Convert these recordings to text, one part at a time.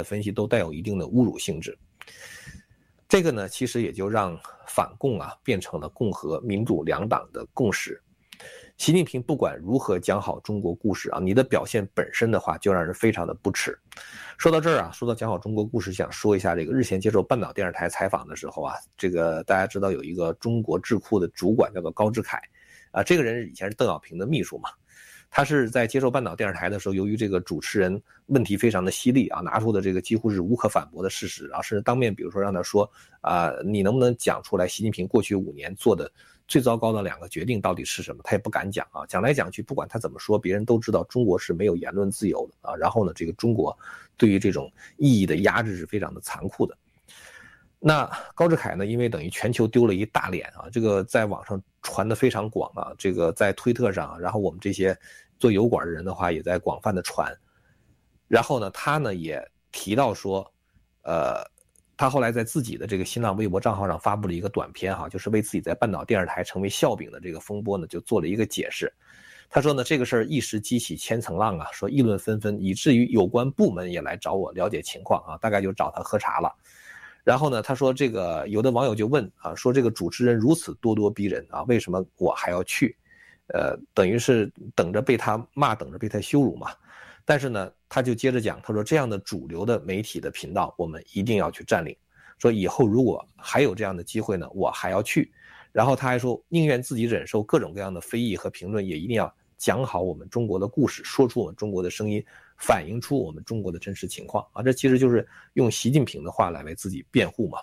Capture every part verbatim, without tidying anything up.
分析都带有一定的侮辱性质。这个呢，其实也就让反共啊变成了共和民主两党的共识。习近平不管如何讲好中国故事啊，你的表现本身的话就让人非常的不耻。说到这儿啊，说到讲好中国故事，想说一下这个日前接受半岛电视台采访的时候啊，这个大家知道有一个中国智库的主管叫做高志凯啊，这个人以前是邓小平的秘书嘛。他是在接受半岛电视台的时候，由于这个主持人问题非常的犀利啊，拿出的这个几乎是无可反驳的事实啊，甚至当面比如说让他说啊，你能不能讲出来习近平过去五年做的最糟糕的两个决定到底是什么？他也不敢讲啊，讲来讲去，不管他怎么说，别人都知道中国是没有言论自由的啊。然后呢，这个中国对于这种意义的压制是非常的残酷的。那高志凯呢，因为等于全球丢了一大脸啊，这个在网上传得非常广啊，这个在推特上，然后我们这些做油管的人的话也在广泛的传。然后呢，他呢也提到说，呃，他后来在自己的这个新浪微博账号上发布了一个短片哈，就是为自己在半岛电视台成为笑柄的这个风波呢，就做了一个解释。他说呢，这个事儿一时激起千层浪啊，说议论纷纷，以至于有关部门也来找我了解情况啊，大概就找他喝茶了。然后呢，他说这个有的网友就问啊，说这个主持人如此咄咄逼人啊，为什么我还要去？呃，等于是等着被他骂，等着被他羞辱嘛。但是呢，他就接着讲，他说这样的主流的媒体的频道，我们一定要去占领。说以后如果还有这样的机会呢，我还要去。然后他还说，宁愿自己忍受各种各样的非议和评论，也一定要讲好我们中国的故事，说出我们中国的声音，反映出我们中国的真实情况啊！这其实就是用习近平的话来为自己辩护嘛。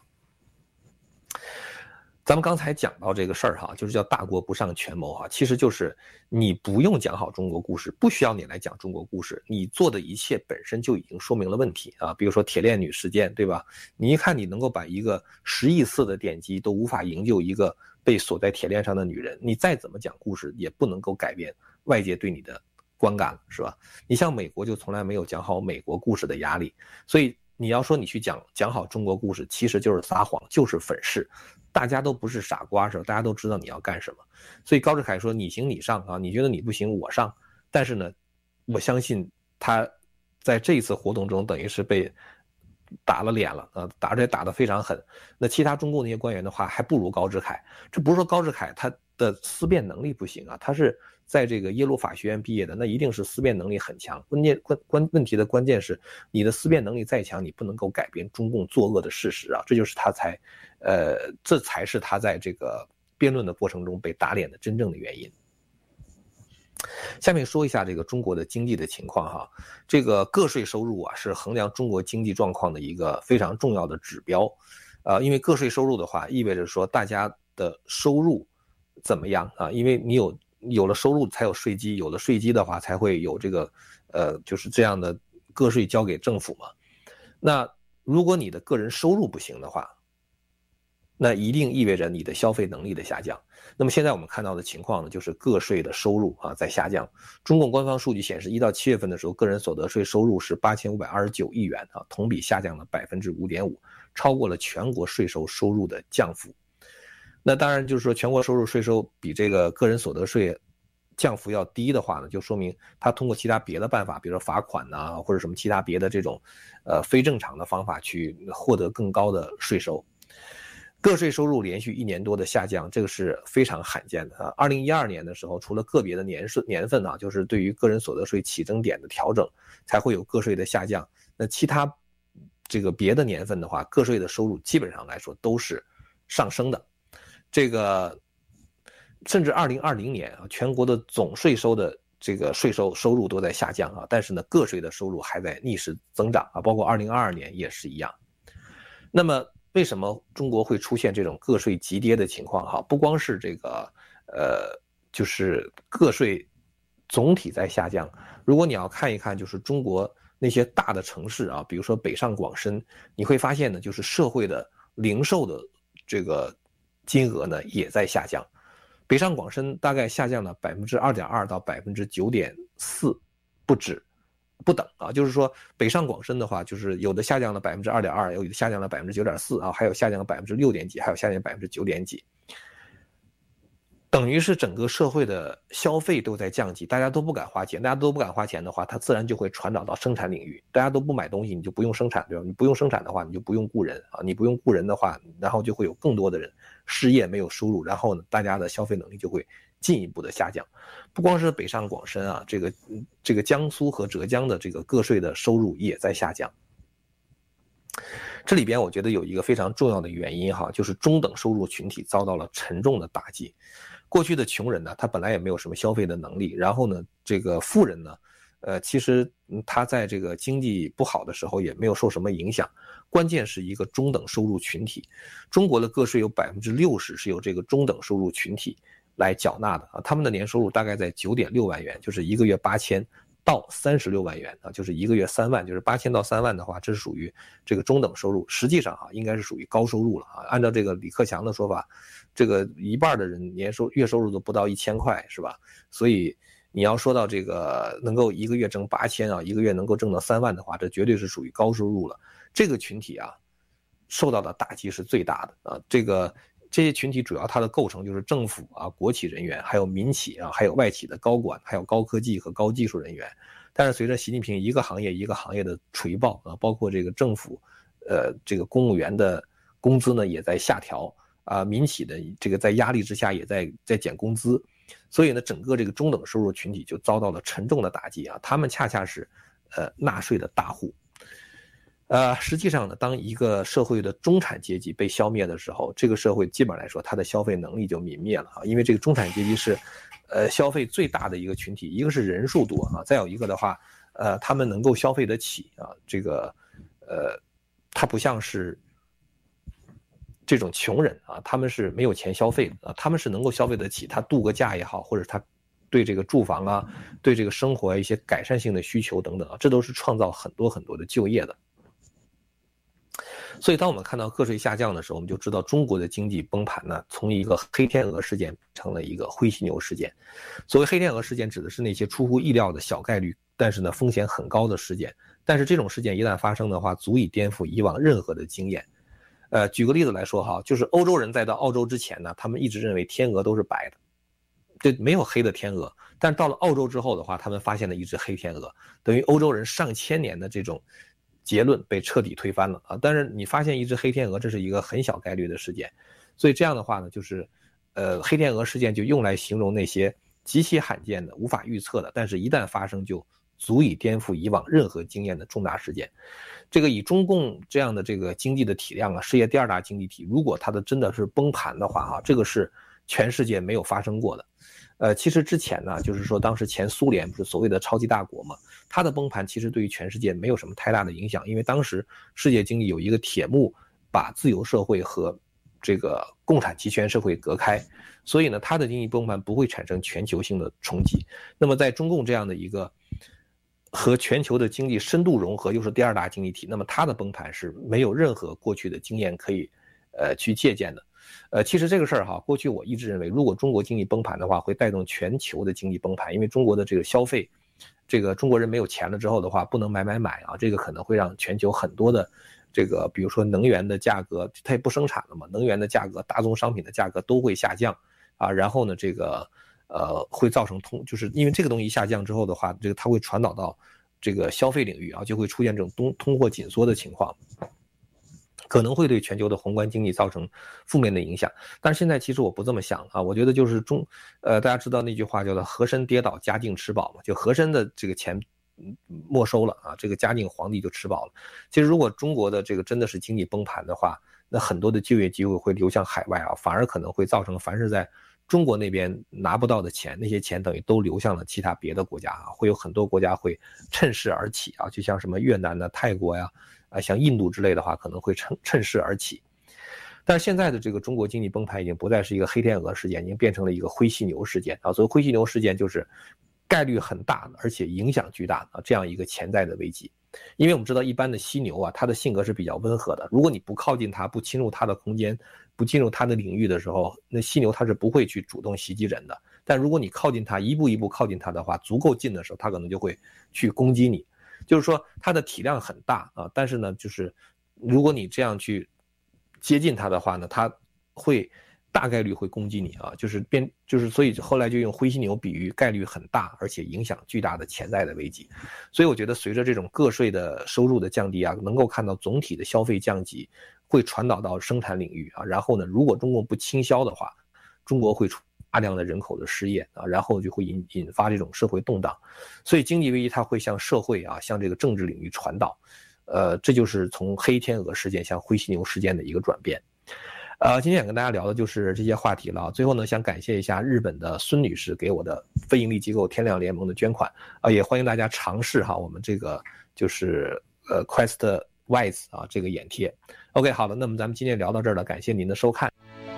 咱们刚才讲到这个事儿哈，就是叫大国不尚权谋哈，其实就是你不用讲好中国故事，不需要你来讲中国故事，你做的一切本身就已经说明了问题啊。比如说铁链女事件，对吧？你一看你能够把一个十亿次的点击都无法营救一个被锁在铁链上的女人，你再怎么讲故事也不能够改变外界对你的观感，是吧？你像美国就从来没有讲好美国故事的压力，所以你要说你去讲讲好中国故事，其实就是撒谎，就是粉饰。大家都不是傻瓜，是吧？大家都知道你要干什么。所以高志凯说你行你上啊，你觉得你不行我上。但是呢，我相信他在这一次活动中等于是被打了脸了啊，打这打得非常狠。那其他中共那些官员的话还不如高志凯，这不是说高志凯他的思辨能力不行啊，他是在这个耶鲁法学院毕业的，那一定是思辨能力很强。关键关关问题的关键是你的思辨能力再强，你不能够改变中共作恶的事实啊，这就是他才呃这才是他在这个辩论的过程中被打脸的真正的原因。下面说一下这个中国的经济的情况哈，这个个税收入啊是衡量中国经济状况的一个非常重要的指标，呃，因为个税收入的话，意味着说大家的收入怎么样啊？因为你有有了收入才有税基，有了税基的话才会有这个呃就是这样的个税交给政府嘛。那如果你的个人收入不行的话，那一定意味着你的消费能力的下降。那么现在我们看到的情况呢，就是个税的收入啊在下降。中共官方数据显示，一到七月份的时候，个人所得税收入是八千五百二十九亿元啊，同比下降了百分之五点五，超过了全国税收收入的降幅。那当然就是说，全国收入税收比这个个人所得税降幅要低的话呢，就说明他通过其他别的办法，比如说罚款呐、啊，或者什么其他别的这种呃非正常的方法去获得更高的税收。个税收入连续一年多的下降，这个是非常罕见的啊。二零一二年的时候，除了个别的年数年份啊，就是对于个人所得税起征点的调整，才会有个税的下降。那其他这个别的年份的话，个税的收入基本上来说都是上升的。这个甚至二零二零年啊，全国的总税收的这个税收收入都在下降啊，但是呢，个税的收入还在逆势增长啊，包括二零二二年也是一样。那么为什么中国会出现这种个税急跌的情况哈？不光是这个呃，就是个税总体在下降。如果你要看一看，就是中国那些大的城市啊，比如说北上广深，你会发现呢，就是社会的零售的这个金额呢也在下降。北上广深大概下降了百分之二点二到百分之九点四不止。不等啊，就是说北上广深的话，就是有的下降了百分之二点二，有的下降了百分之九点四啊，还有下降了百分之六点几，还有下降百分之九点几。 等于是整个社会的消费都在降级，大家都不敢花钱，大家都不敢花钱的话，它自然就会传导到生产领域。大家都不买东西，你就不用生产，对吧？你不用生产的话，你就不用雇人啊，你不用雇人的话，然后就会有更多的人失业没有收入，然后呢，大家的消费能力就会进一步的下降。不光是北上广深啊，这个这个江苏和浙江的这个个税的收入也在下降。这里边我觉得有一个非常重要的原因哈，就是中等收入群体遭到了沉重的打击。过去的穷人呢，他本来也没有什么消费的能力，然后呢，这个富人呢，呃，其实他在这个经济不好的时候也没有受什么影响。关键是一个中等收入群体，中国的个税有百分之六十是由这个中等收入群体来缴纳的啊，他们的年收入大概在九点六万元，就是一个月八千到三十六万元啊，就是一个月三万，就是八千到三万的话，这是属于这个中等收入。实际上啊，应该是属于高收入了啊。按照这个李克强的说法，这个一半的人年收月收入都不到一千块，是吧？所以你要说到这个能够一个月挣八千啊，一个月能够挣到三万的话，这绝对是属于高收入了。这个群体啊，受到的打击是最大的啊。这个这些群体主要它的构成就是政府啊、国企人员，还有民企啊，还有外企的高管，还有高科技和高技术人员。但是随着习近平一个行业一个行业的锤爆啊，包括这个政府，呃，这个公务员的工资呢也在下调啊，民企的这个在压力之下也在在减工资，所以呢，整个这个中等收入群体就遭到了沉重的打击啊，他们恰恰是呃纳税的大户。呃，实际上呢，当一个社会的中产阶级被消灭的时候，这个社会基本上来说，它的消费能力就泯灭了啊。因为这个中产阶级是，呃，消费最大的一个群体，一个是人数多啊，再有一个的话，呃，他们能够消费得起啊。这个，呃，它不像是这种穷人啊，他们是没有钱消费的啊，他们是能够消费得起，他度个假也好，或者他对这个住房啊，对这个生活一些改善性的需求等等啊，这都是创造很多很多的就业的。所以当我们看到个税下降的时候，我们就知道中国的经济崩盘呢，从一个黑天鹅事件成了一个灰犀牛事件。所谓黑天鹅事件指的是那些出乎意料的小概率，但是呢风险很高的事件。但是这种事件一旦发生的话，足以颠覆以往任何的经验。呃，举个例子来说哈，就是欧洲人在到澳洲之前呢，他们一直认为天鹅都是白的，这没有黑的天鹅。但到了澳洲之后的话，他们发现了一只黑天鹅，等于欧洲人上千年的这种结论被彻底推翻了啊！但是你发现一只黑天鹅，这是一个很小概率的事件，所以这样的话呢，就是，呃，黑天鹅事件就用来形容那些极其罕见的、无法预测的，但是一旦发生就足以颠覆以往任何经验的重大事件。这个以中共这样的这个经济的体量啊，世界第二大经济体，如果它的真的是崩盘的话啊，这个是全世界没有发生过的。呃，其实之前呢，就是说当时前苏联不是所谓的超级大国嘛，它的崩盘其实对于全世界没有什么太大的影响，因为当时世界经济有一个铁幕把自由社会和这个共产集权社会隔开，所以呢，它的经济崩盘不会产生全球性的冲击。那么在中共这样的一个和全球的经济深度融合，又是第二大经济体，那么它的崩盘是没有任何过去的经验可以呃去借鉴的。呃，其实这个事儿哈，过去我一直认为，如果中国经济崩盘的话，会带动全球的经济崩盘，因为中国的这个消费，这个中国人没有钱了之后的话，不能买买买啊，这个可能会让全球很多的这个，比如说能源的价格，它也不生产了嘛，能源的价格、大宗商品的价格都会下降啊，然后呢，这个呃会造成通，就是因为这个东西下降之后的话，这个它会传导到这个消费领域啊，就会出现这种通通货紧缩的情况。可能会对全球的宏观经济造成负面的影响，但是现在其实我不这么想啊，我觉得就是中，呃，大家知道那句话叫做和珅跌倒，嘉靖吃饱嘛，就和珅的这个钱没收了啊，这个嘉靖皇帝就吃饱了。其实如果中国的这个真的是经济崩盘的话，那很多的就业机会会流向海外啊，反而可能会造成凡是在中国那边拿不到的钱，那些钱等于都流向了其他别的国家啊，会有很多国家会趁势而起啊，就像什么越南的、泰国呀。啊，像印度之类的话，可能会趁趁势而起。但是现在的这个中国经济崩盘已经不再是一个黑天鹅事件，已经变成了一个灰犀牛事件啊。所谓灰犀牛事件，就是概率很大的，而且影响巨大的这样一个潜在的危机。因为我们知道，一般的犀牛啊，它的性格是比较温和的。如果你不靠近它，不侵入它的空间，不进入它的领域的时候，那犀牛它是不会去主动袭击人的。但如果你靠近它，一步一步靠近它的话，足够近的时候，它可能就会去攻击你。就是说它的体量很大啊，但是呢，就是如果你这样去接近它的话呢，它会大概率会攻击你啊，就是变就是所以后来就用灰犀牛比喻概率很大而且影响巨大的潜在的危机。所以我觉得随着这种个税的收入的降低啊，能够看到总体的消费降级会传导到生产领域啊，然后呢，如果中共不倾销的话，中国会出大量的人口的失业啊，然后就会引引发这种社会动荡。所以经济危机它会向社会啊，向这个政治领域传导。呃，这就是从黑天鹅事件向灰犀牛事件的一个转变。呃，今天想跟大家聊的就是这些话题了。最后呢，想感谢一下日本的孙女士给我的非营利机构天亮联盟的捐款啊、呃，也欢迎大家尝试哈我们这个就是呃 Questwise 啊这个眼贴。OK， 好了，那么咱们今天聊到这儿了，感谢您的收看。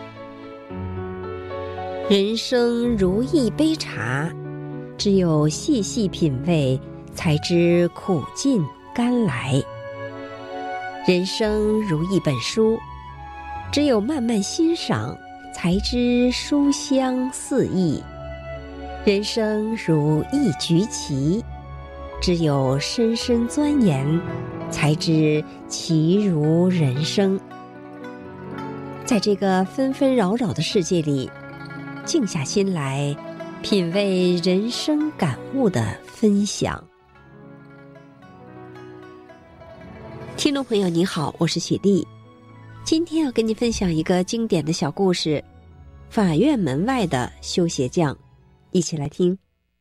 人生如一杯茶，只有细细品味，才知苦尽甘来。人生如一本书，只有慢慢欣赏，才知书香四溢。人生如一局棋，只有深深钻研，才知棋如人生。在这个纷纷扰扰的世界里，静下心来，品味人生感悟的分享。听众朋友你好，我是雪莉，今天要跟你分享一个经典的小故事，法院门外的修鞋匠，一起来听。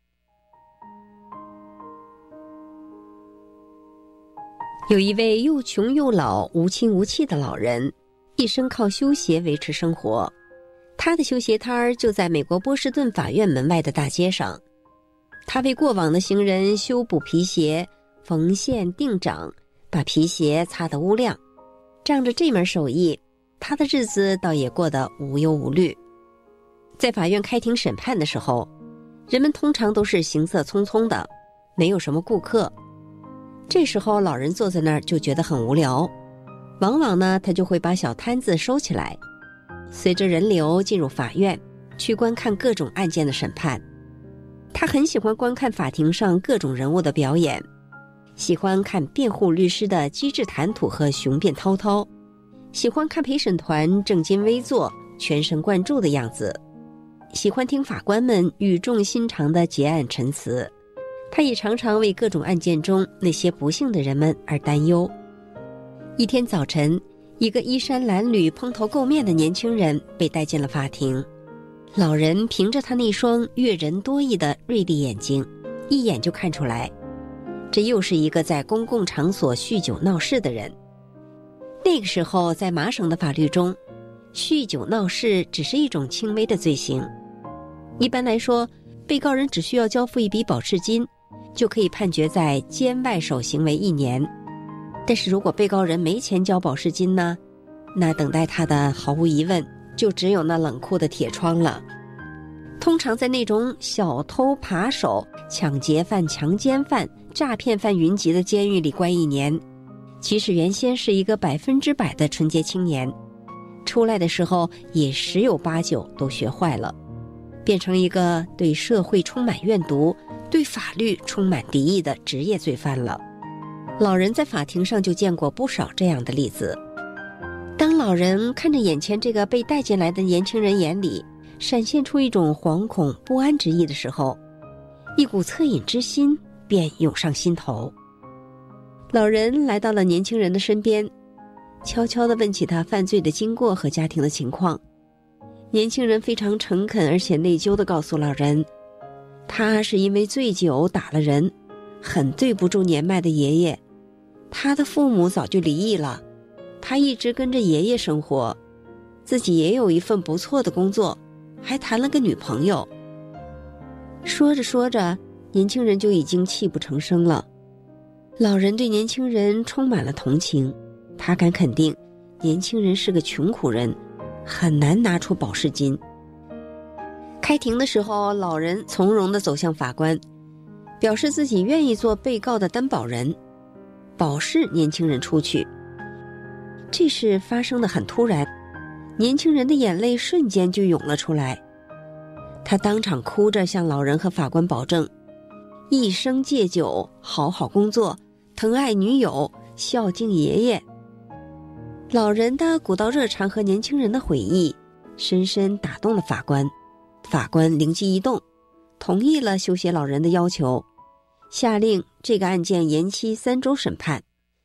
有一位又穷又老、无亲无戚的老人，一生靠修鞋维持生活。他的修鞋摊儿就在美国波士顿法院门外的大街上。他为过往的行人修补皮鞋，缝线钉掌，把皮鞋擦得乌亮。仗着这门手艺，他的日子倒也过得无忧无虑。在法院开庭审判的时候，人们通常都是行色匆匆的，没有什么顾客。这时候老人坐在那儿就觉得很无聊，往往呢他就会把小摊子收起来，随着人流进入法院，去观看各种案件的审判。他很喜欢观看法庭上各种人物的表演，喜欢看辩护律师的机智谈吐和雄辩滔滔，喜欢看陪审团正襟危坐、全神贯注的样子，喜欢听法官们语重心长的结案陈词。他也常常为各种案件中那些不幸的人们而担忧。一天早晨，一个衣衫褴褛、蓬头垢面的年轻人被带进了法庭。老人凭着他那双阅人多益的锐利眼睛，一眼就看出来，这又是一个在公共场所酗酒闹事的人。那个时候，在麻省的法律中，酗酒闹事只是一种轻微的罪行。一般来说，被告人只需要交付一笔保释金，就可以判决在监外守行为一年。但是如果被告人没钱交保释金呢，那等待他的毫无疑问就只有那冷酷的铁窗了。通常在那种小偷扒手、抢劫犯、强奸犯、诈骗犯云集的监狱里关一年，即使原先是一个百分之百的纯洁青年，出来的时候也十有八九都学坏了，变成一个对社会充满怨毒、对法律充满敌意的职业罪犯了。老人在法庭上就见过不少这样的例子。当老人看着眼前这个被带进来的年轻人，眼里闪现出一种惶恐不安之意的时候，一股恻隐之心便涌上心头。老人来到了年轻人的身边，悄悄地问起他犯罪的经过和家庭的情况。年轻人非常诚恳而且内疚地告诉老人，他是因为醉酒打了人，很对不住年迈的爷爷。他的父母早就离异了，他一直跟着爷爷生活，自己也有一份不错的工作，还谈了个女朋友。说着说着，年轻人就已经泣不成声了。老人对年轻人充满了同情，他敢肯定年轻人是个穷苦人，很难拿出保释金。开庭的时候，老人从容地走向法官，表示自己愿意做被告的担保人，保释年轻人出去。这事发生得很突然，年轻人的眼泪瞬间就涌了出来。他当场哭着向老人和法官保证，一生戒酒，好好工作，疼爱女友，孝敬爷爷。老人的古道热肠和年轻人的悔意， 深深打动了法官。法官灵机一动，同意了修鞋老人的要求，下令这个案件延期三周审判。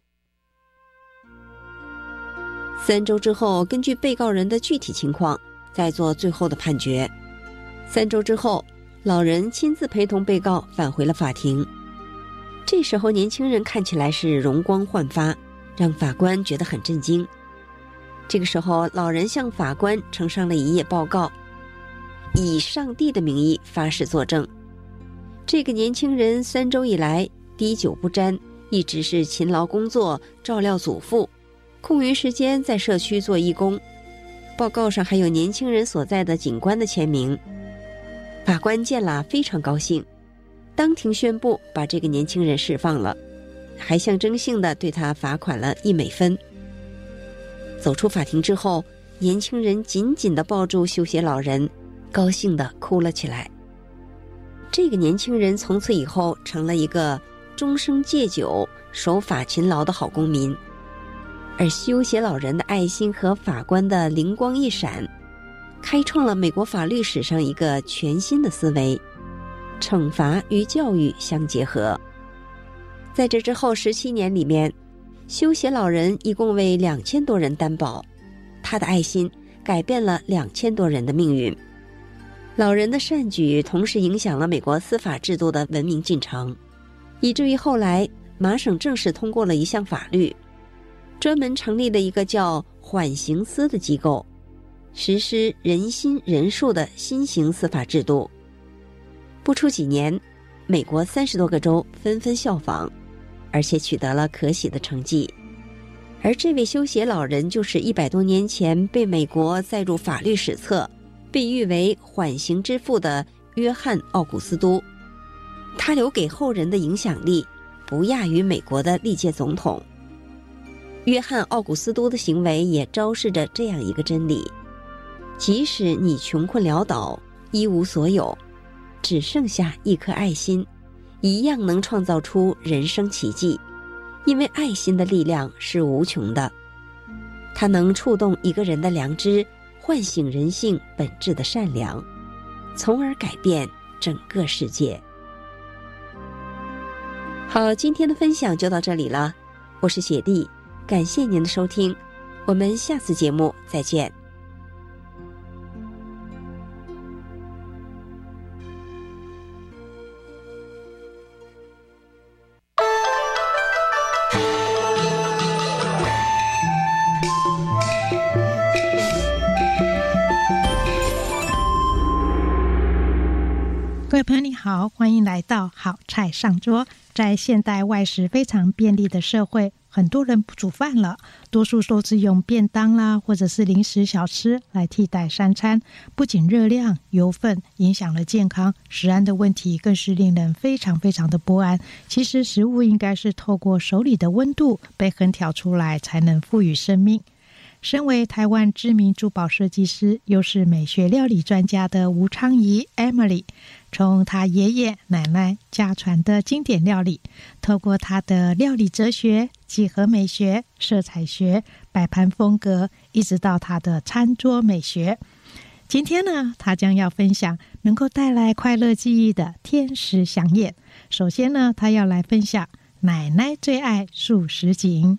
三周之后，根据被告人的具体情况再做最后的判决。三周之后，老人亲自陪同被告返回了法庭。这时候年轻人看起来是容光焕发，让法官觉得很震惊。这个时候，老人向法官呈上了一页报告，以上帝的名义发誓作证，这个年轻人三周以来滴酒不沾，一直是勤劳工作，照料祖父，空余时间在社区做义工。报告上还有年轻人所在的警官的签名。法官见了非常高兴，当庭宣布把这个年轻人释放了，还象征性地对他罚款了一美分。走出法庭之后，年轻人紧紧地抱住修鞋老人，高兴地哭了起来。这个年轻人从此以后成了一个终生戒酒、守法勤劳的好公民。而修鞋老人的爱心和法官的灵光一闪，开创了美国法律史上一个全新的思维，惩罚与教育相结合。在这之后十七年里面，修鞋老人一共为两千多人担保，他的爱心改变了两千多人的命运。老人的善举同时影响了美国司法制度的文明进程，以至于后来麻省正式通过了一项法律，专门成立了一个叫缓刑司的机构，实施人心人数的新型司法制度。不出几年，美国三十多个州纷纷效仿，而且取得了可喜的成绩。而这位修鞋老人就是一百多年前被美国载入法律史册，被誉为缓刑之父的约翰·奥古斯都。他留给后人的影响力不亚于美国的历届总统。约翰·奥古斯都的行为也昭示着这样一个真理：即使你穷困潦倒，一无所有，只剩下一颗爱心，一样能创造出人生奇迹。因为爱心的力量是无穷的，它能触动一个人的良知，唤醒人性本质的善良，从而改变整个世界。好，今天的分享就到这里了，我是雪莉，感谢您的收听，我们下次节目再见。 各位朋友你好，欢迎来到好菜上桌。在现代外食非常便利的社会，很多人不煮饭了，多数都是用便当啦，或者是零食小吃来替代三餐。不仅热量、油分影响了健康，食安的问题更是令人非常非常的不安。其实食物应该是透过手里的温度被烹调出来，才能赋予生命。身为台湾知名珠宝设计师，又是美学料理专家的吴昌仪 Emily， 从她爷爷奶奶家传的经典料理，透过她的料理哲学、几何美学、色彩学、摆盘风格，一直到她的餐桌美学。今天呢，她将要分享能够带来快乐记忆的天使飨宴。首先呢，她要来分享奶奶最爱素食景。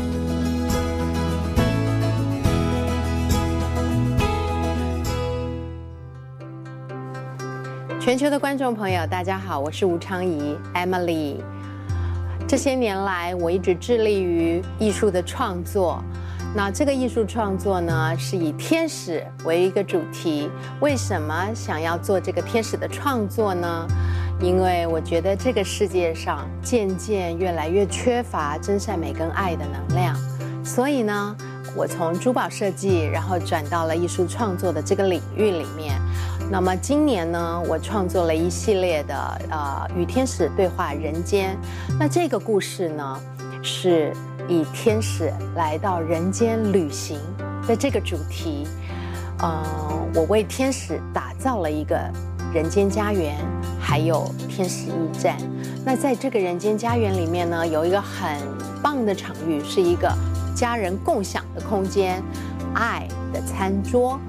全球的观众朋友大家好，我是吴昌仪 Emily。 这些年来我一直致力于艺术的创作，那这个艺术创作呢是以天使为一个主题。为什么想要做这个天使的创作呢？因为我觉得这个世界上渐渐越来越缺乏真善美跟爱的能量，所以呢我从珠宝设计然后转到了艺术创作的这个领域里面。那么今年呢，我创作了一系列的呃与天使对话人间。那这个故事呢，是以天使来到人间旅行的这个主题。呃，我为天使打造了一个人间家园，还有天使驿站。那在这个人间家园里面呢，有一个很棒的场域，是一个家人共享的空间，爱的餐桌。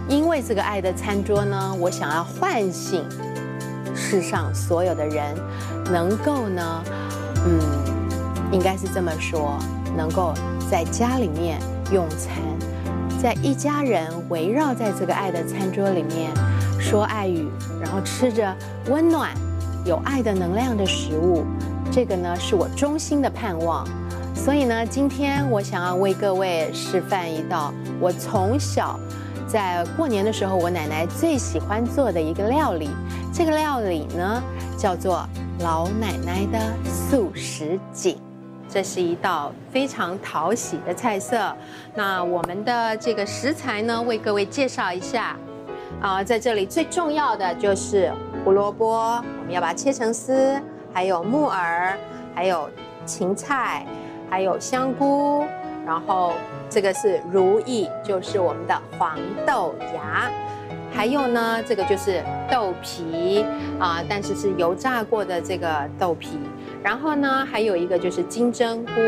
因为这个爱的餐桌呢，我想要唤醒世上所有的人，能够呢，嗯，应该是这么说，能够在家里面用餐，在一家人围绕在这个爱的餐桌里面说爱语，然后吃着温暖、有爱的能量的食物，这个呢是我衷心的盼望。所以呢，今天我想要为各位示范一道我从小在过年的时候我奶奶最喜欢做的一个料理。这个料理呢叫做老奶奶的素什锦。这是一道非常讨喜的菜色。那我们的这个食材呢，为各位介绍一下。啊、呃，在这里最重要的就是胡萝卜，我们要把它切成丝，还有木耳，还有芹菜，还有香菇，然后这个是如意，就是我们的黄豆芽，还有呢，这个就是豆皮啊、呃，但是是油炸过的这个豆皮。然后呢，还有一个就是金针菇。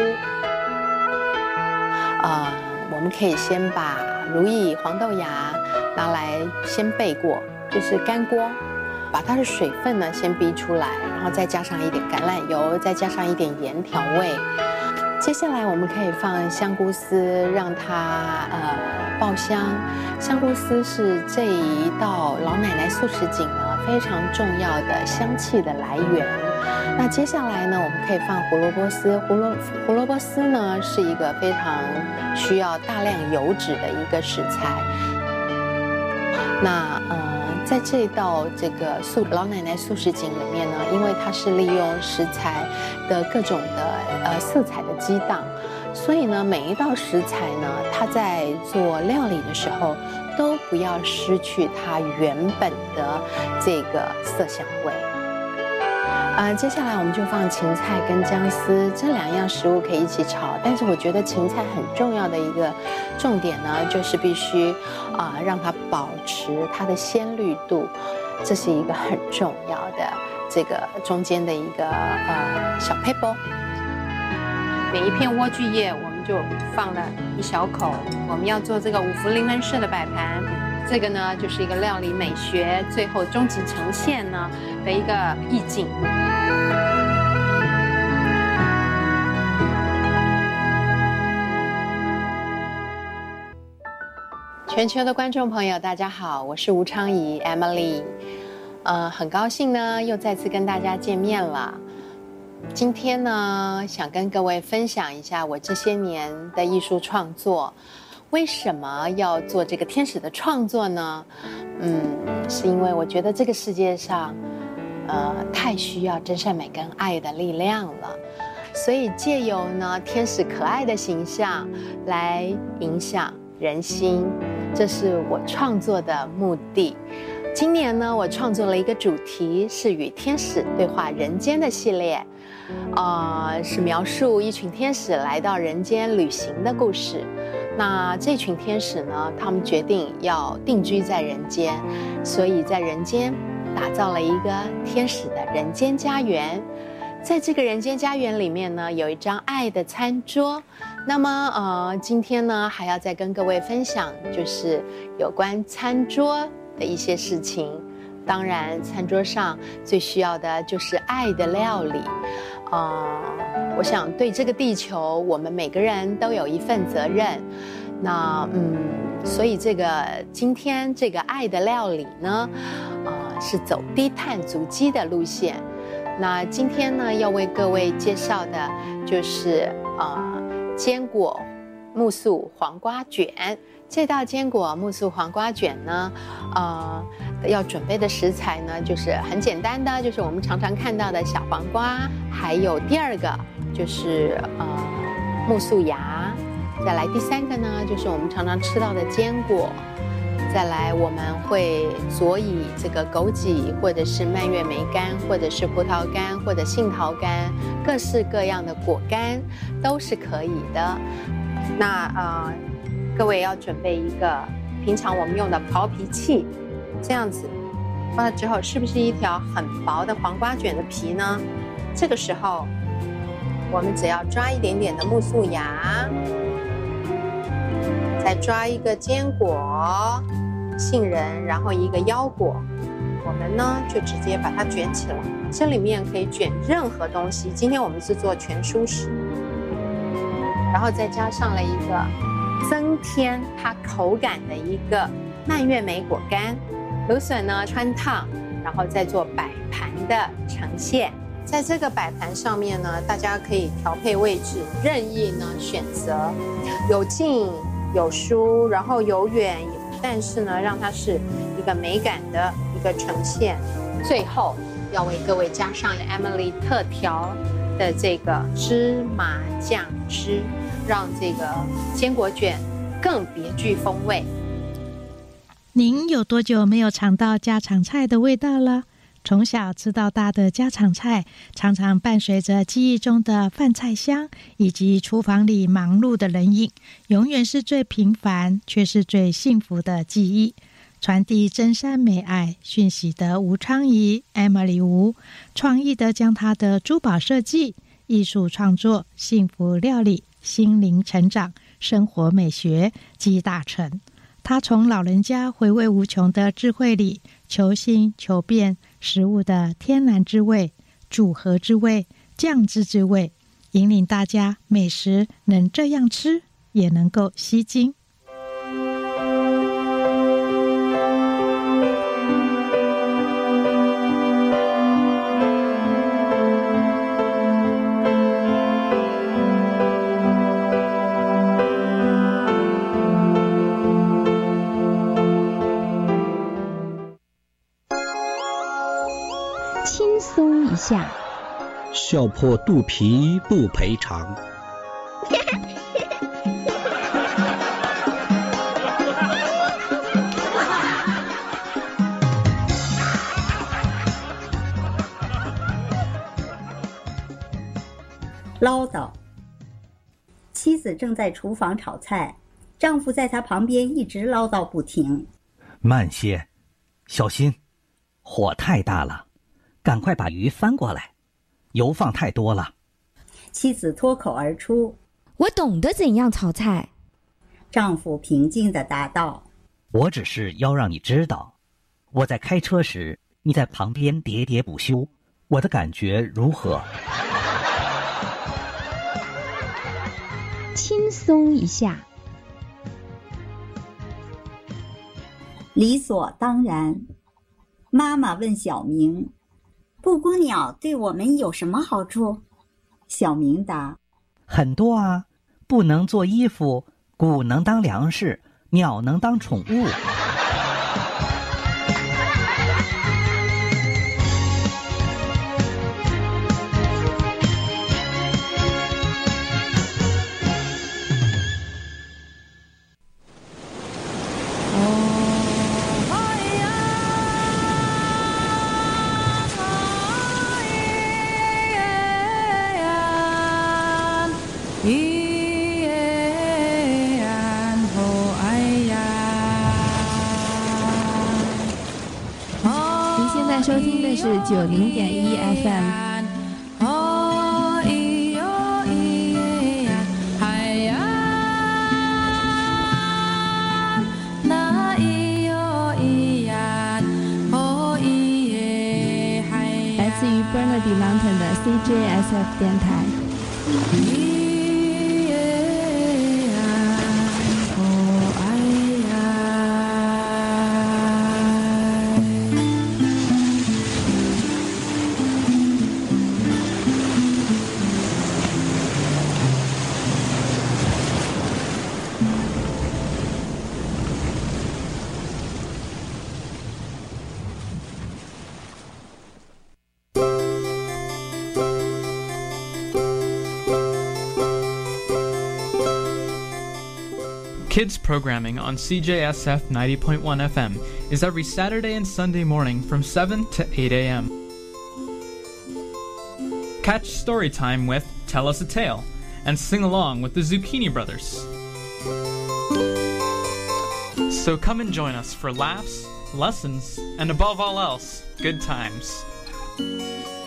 呃，我们可以先把如意黄豆芽拿来先备过，就是干锅，把它的水分呢先逼出来，然后再加上一点橄榄油，再加上一点盐调味。接下来我们可以放香菇丝，让它呃爆香。香菇丝是这一道老奶奶素什锦呢非常重要的香气的来源。那接下来呢，我们可以放胡萝卜丝。胡萝胡萝卜丝呢是一个非常需要大量油脂的一个食材。那呃，在这道这个素老奶奶素什锦里面呢，因为它是利用食材的各种的呃色彩的激荡，所以呢，每一道食材呢，它在做料理的时候都不要失去它原本的这个色香味。呃，接下来我们就放芹菜跟姜丝这两样食物可以一起炒，但是我觉得芹菜很重要的一个重点呢，就是必须啊、呃、让它保持它的鲜绿度，这是一个很重要的这个中间的一个呃小撇步。每一片莴苣叶我们就放了一小口，我们要做这个五福临门式的摆盘。这个呢，就是一个料理美学最后终极呈现呢的一个意境。全球的观众朋友，大家好，我是吴昌怡 Emily， 呃，很高兴呢又再次跟大家见面了。今天呢，想跟各位分享一下我这些年的艺术创作。为什么要做这个天使的创作呢？嗯，是因为我觉得这个世界上，呃，太需要真善美跟爱的力量了，所以借由呢天使可爱的形象来影响人心，这是我创作的目的。今年呢，我创作了一个主题是与天使对话人间的系列，呃，是描述一群天使来到人间旅行的故事。那这群天使呢，他们决定要定居在人间，所以在人间打造了一个天使的人间家园。在这个人间家园里面呢，有一张爱的餐桌。那么呃，今天呢还要再跟各位分享，就是有关餐桌的一些事情。当然，餐桌上最需要的就是爱的料理。呃，我想对这个地球，我们每个人都有一份责任。那嗯，所以这个今天这个爱的料理呢，呃，是走低碳足迹的路线。那今天呢，要为各位介绍的就是呃坚果木素黄瓜卷。这道坚果木素黄瓜卷呢，呃，要准备的食材呢，就是很简单的，就是我们常常看到的小黄瓜，还有第二个就是呃木素芽，再来第三个呢，就是我们常常吃到的坚果，再来我们会佐以这个枸杞，或者是蔓越莓干，或者是葡萄干，或者杏桃干，各式各样的果干都是可以的。那呃。各位要准备一个平常我们用的刨皮器，这样子放了之后，是不是一条很薄的黄瓜卷的皮呢？这个时候，我们只要抓一点点的木素芽，再抓一个坚果， 杏仁，然后一个腰果，我们呢就直接把它卷起来。这里面可以卷任何东西，今天我们是做全蔬食，然后再加上了一个增添它口感的一个蔓越莓果干。芦笋呢穿烫，然后再做摆盘的呈现。在这个摆盘上面呢，大家可以调配位置，任意呢选择有近有疏，然后有远，但是呢让它是一个美感的一个呈现。最后要为各位加上 Emily 特调的这个芝麻酱汁，让这个坚果卷更别具风味。 您有多久没有尝到家常菜的味道了？从小吃到大的家常菜，常常伴随着记忆中的饭菜香，以及厨房里忙碌的人影，永远是最平凡却是最幸福的记忆。传递真善美爱讯息的吴昌仪 Emily 吴，创意的将她的珠宝设计、艺术创作、幸福料理、心灵成长、生活美学集大成。他从老人家回味无穷的智慧里，求新求变食物的天然之味、组合之味、酱汁之味，引领大家美食能这样吃，也能够吸睛。 轻松一下， 笑破肚皮不赔偿。 唠叨。妻子正在厨房炒菜，丈夫在她旁边一直唠叨不停。 慢些，小心，火太大了，赶快把鱼翻过来，油放太多了。 妻子脱口而出： 我懂得怎样炒菜。 丈夫平静地答道： 我只是要让你知道，我在开车时，你在旁边喋喋不休，我的感觉如何？ 轻松一下。 理所当然。妈妈问小明：布谷鸟对我们有什么好处？小明答： 很多啊，布能做衣服，谷能当粮食，鸟能当宠物。 收听的是九零点一 F M。来自于 Burnaby Mountain 的 C J S F 电台。 Kids programming on C J S F ninety point one F M is every Saturday and Sunday morning from seven to eight a m Catch story time with Tell Us a Tale and sing along with the Zucchini Brothers. So come and join us for laughs, lessons, and above all else, good times.